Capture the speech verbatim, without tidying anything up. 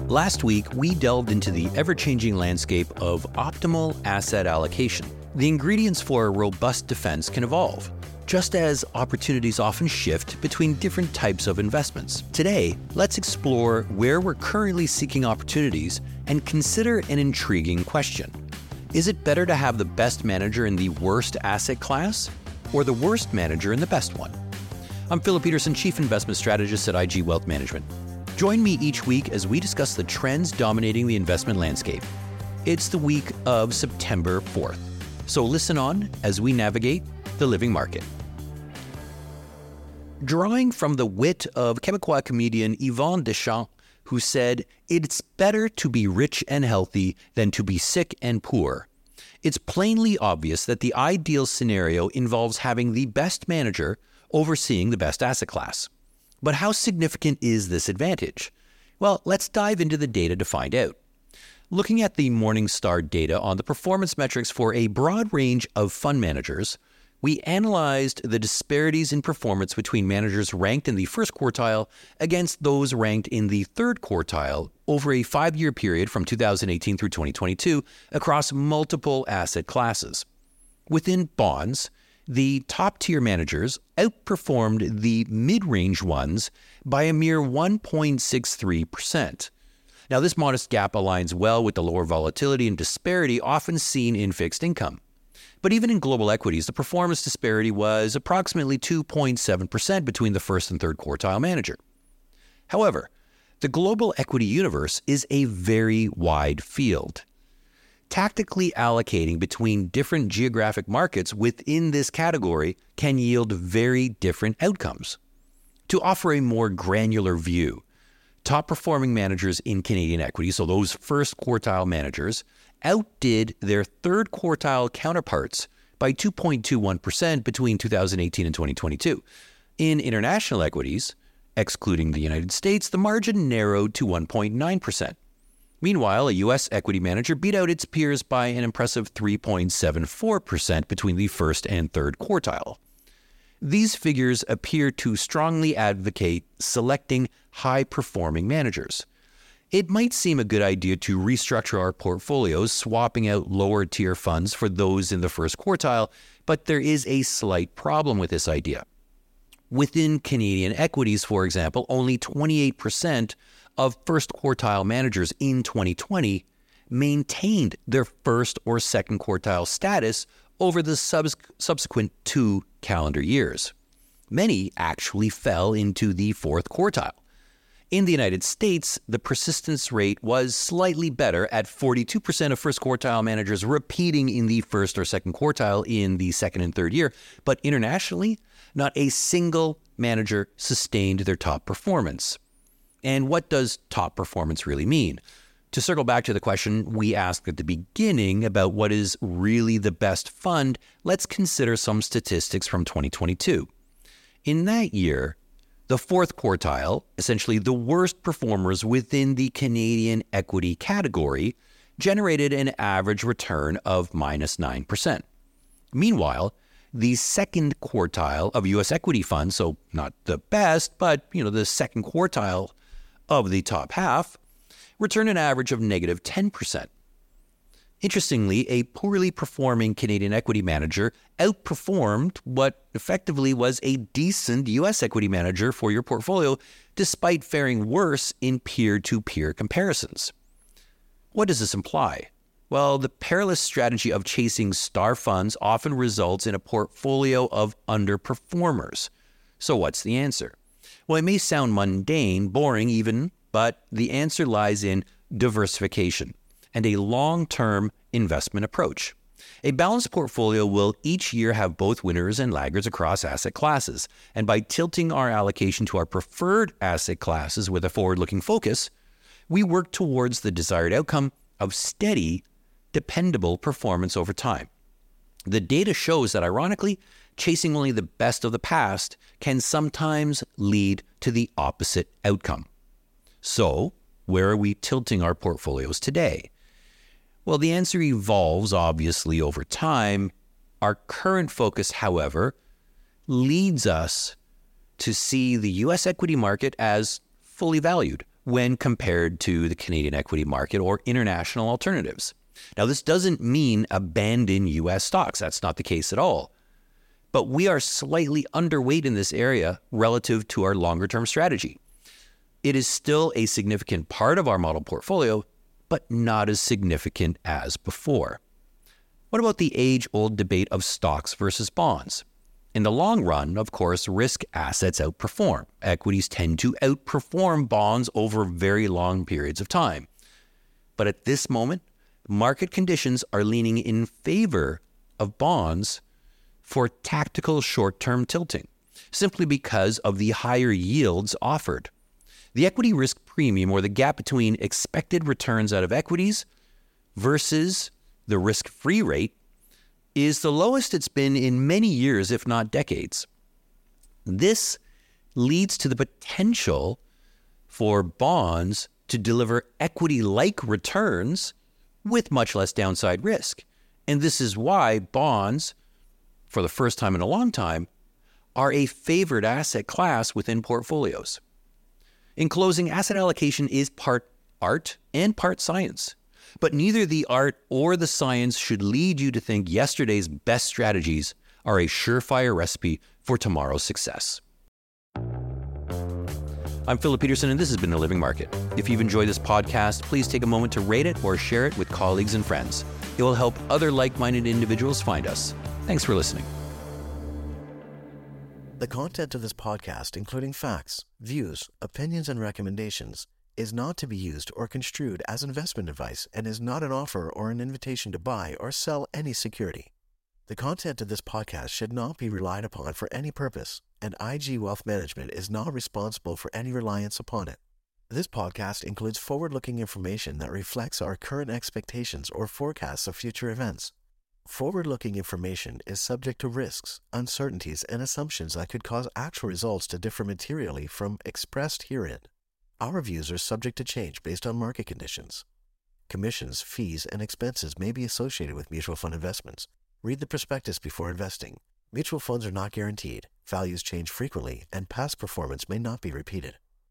Last week, we delved into the ever-changing landscape of optimal asset allocation. The ingredients for a robust defense can evolve, just as opportunities often shift between different types of investments. Today, let's explore where we're currently seeking opportunities and consider an intriguing question. Is it better to have the best manager in the worst asset class or the worst manager in the best one? I'm Philip Peterson, Chief Investment Strategist at I G Wealth Management. Join me each week as we discuss the trends dominating the investment landscape. It's the week of September fourth, so listen on as we navigate the living market. Drawing from the wit of Quebecois comedian Yvon Deschamps, who said, "It's better to be rich and healthy than to be sick and poor," it's plainly obvious that the ideal scenario involves having the best manager overseeing the best asset class. But how significant is this advantage? Well, let's dive into the data to find out. Looking at the Morningstar data on the performance metrics for a broad range of fund managers, we analyzed the disparities in performance between managers ranked in the first quartile against those ranked in the third quartile over a five-year period from two thousand eighteen through twenty twenty-two across multiple asset classes. Within bonds, the top-tier managers outperformed the mid-range ones by a mere one point six three percent. Now, this modest gap aligns well with the lower volatility and disparity often seen in fixed income. But even in global equities, the performance disparity was approximately two point seven percent between the first and third quartile manager. However, the global equity universe is a very wide field. Tactically allocating between different geographic markets within this category can yield very different outcomes. To offer a more granular view, top-performing managers in Canadian equity, so those first quartile managers, outdid their third quartile counterparts by two point two one percent between two thousand eighteen and twenty twenty-two. In international equities, excluding the United States, the margin narrowed to one point nine percent. Meanwhile, a U S equity manager beat out its peers by an impressive three point seven four percent between the first and third quartile. These figures appear to strongly advocate selecting high-performing managers. It might seem a good idea to restructure our portfolios, swapping out lower-tier funds for those in the first quartile, but there is a slight problem with this idea. Within Canadian equities, for example, only twenty-eight percent of first quartile managers in twenty twenty maintained their first or second quartile status over the subs- subsequent two calendar years. Many actually fell into the fourth quartile. In the United States, the persistence rate was slightly better at forty-two percent of first quartile managers repeating in the first or second quartile in the second and third year. But internationally, not a single manager sustained their top performance. And what does top performance really mean? To circle back to the question we asked at the beginning about what is really the best fund, let's consider some statistics from twenty twenty-two. In that year, the fourth quartile, essentially the worst performers within the Canadian equity category, generated an average return of minus nine percent. Meanwhile, the second quartile of U S equity funds, so not the best, but you know the second quartile of the top half, returned an average of negative ten percent. Interestingly, a poorly performing Canadian equity manager outperformed what effectively was a decent U S equity manager for your portfolio, despite faring worse in peer-to-peer comparisons. What does this imply? Well, the perilous strategy of chasing star funds often results in a portfolio of underperformers. So what's the answer? Well, it may sound mundane, boring even, but the answer lies in diversification and a long-term investment approach. A balanced portfolio will each year have both winners and laggards across asset classes, and by tilting our allocation to our preferred asset classes with a forward-looking focus, we work towards the desired outcome of steady, dependable performance over time. The data shows that, ironically, chasing only the best of the past can sometimes lead to the opposite outcome. So, where are we tilting our portfolios today? Well, the answer evolves, obviously, over time. Our current focus, however, leads us to see the U S equity market as fully valued, when compared to the Canadian equity market or international alternatives. Now, this doesn't mean abandon U S stocks. That's not the case at all. But we are slightly underweight in this area relative to our longer-term strategy. It is still a significant part of our model portfolio, but not as significant as before. What about the age-old debate of stocks versus bonds? In the long run, of course, risk assets outperform. Equities tend to outperform bonds over very long periods of time. But at this moment, market conditions are leaning in favor of bonds for tactical short-term tilting, simply because of the higher yields offered. The equity risk premium, or the gap between expected returns out of equities versus the risk-free rate, is the lowest it's been in many years, if not decades. This leads to the potential for bonds to deliver equity-like returns with much less downside risk. And this is why bonds, for the first time in a long time, are a favored asset class within portfolios. In closing, asset allocation is part art and part science. But neither the art or the science should lead you to think yesterday's best strategies are a surefire recipe for tomorrow's success. I'm Philip Peterson, and this has been The Living Market. If you've enjoyed this podcast, please take a moment to rate it or share it with colleagues and friends. It will help other like-minded individuals find us. Thanks for listening. The content of this podcast, including facts, views, opinions, and recommendations, is not to be used or construed as investment advice and is not an offer or an invitation to buy or sell any security. The content of this podcast should not be relied upon for any purpose, and I G Wealth Management is not responsible for any reliance upon it. This podcast includes forward-looking information that reflects our current expectations or forecasts of future events. Forward-looking information is subject to risks, uncertainties, and assumptions that could cause actual results to differ materially from expressed herein. Our views are subject to change based on market conditions. Commissions, fees, and expenses may be associated with mutual fund investments. Read the prospectus before investing. Mutual funds are not guaranteed, values change frequently, and past performance may not be repeated.